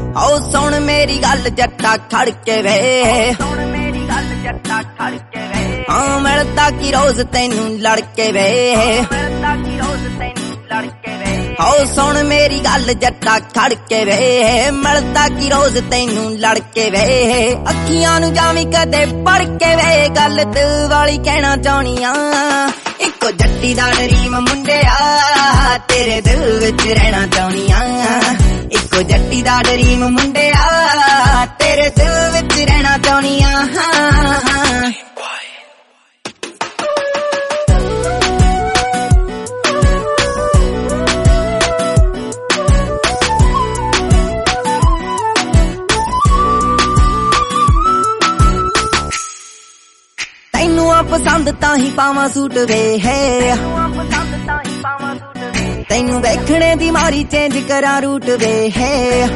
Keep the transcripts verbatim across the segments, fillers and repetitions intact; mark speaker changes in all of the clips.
Speaker 1: आओ सुन मेरी गल जट्टा खड़ के वे, हाँ मिलता की रोज तेनू लड़के वे, आओ सुन मेरी गल जट्टा खड़ के वे, मिलता की रोज तेनू लड़के वे। अखियां नू जावी कदे पढ़ के वे, गल दिल वाली कहना चाहनी आ, इको जट्टी दा ड्रीम मुंडिया तेरे दिल विच रहना चाहनी आ, इको जट्टी दा ड्रीम मुंडिया तेरे दिल विच रहना चाहनी आ। तैनू आ पसंद ताही पावा सूट वे है, तैनू वेखने दी मारी चेंज करा रूट वे है,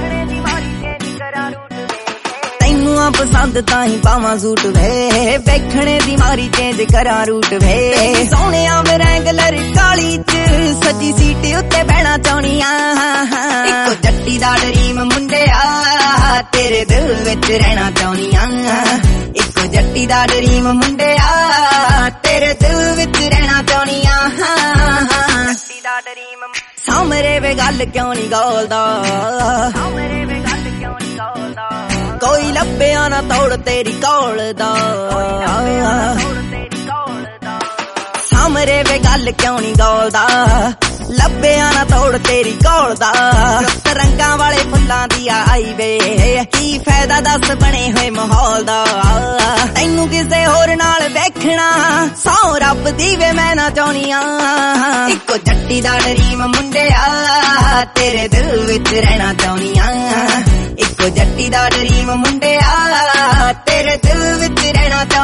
Speaker 1: तैनू आ पसंद ताही पावा सूट वे, वेखने दी मारी चेंज करा रूट वे। सोने आ रैंगलर काली च सजी सीट उत्ते बहना चाहनी आ, इको जट्टी दा ड्रीम मुंडिया तेरे दिल विच रहना चाहनी आ, इको जट्टी दा ड्रीम मुंडिया तेरे दिल विच रहना चाहनी आ। सामरे वे गल क्यों नहीं गौलदा, कोई लब्बिया ना तोड़ तेरी कौल दा, सामरे वे गल क्यों नहीं गौलदा, लब्बिया ना तोड़ तेरी कौल दा। रंगा वाले फुल्लां दी आई वे, की फायदा दस बने हुए माहौल दा, तैनू किसे होर नाल वेखना सौ रब दी वे मैं ना चाहनी आ, इको जट्टी दा ड्रीम मुंडिया तेरे दिल विच रहना चाहनी आ, इको जट्टी दा ड्रीम मुंडिया तेरे दिल विच रहना चाहनी आ।